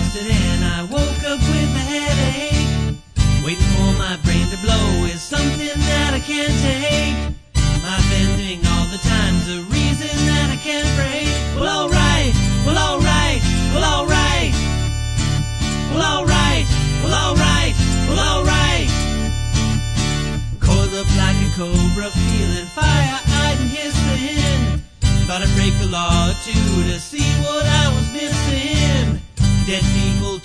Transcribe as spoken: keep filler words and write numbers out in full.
exhausted and I woke up with a headache. Waiting for my brain to blow is something that I can't take. My bending all the time's a reason that I can't break. Well, alright, well, alright, well, alright. Well, alright, well, alright, well, alright. Coiled up like a cobra, feeling fire-eyed and hissing. Thought I'd break the law or two to see what I was missing. Dead people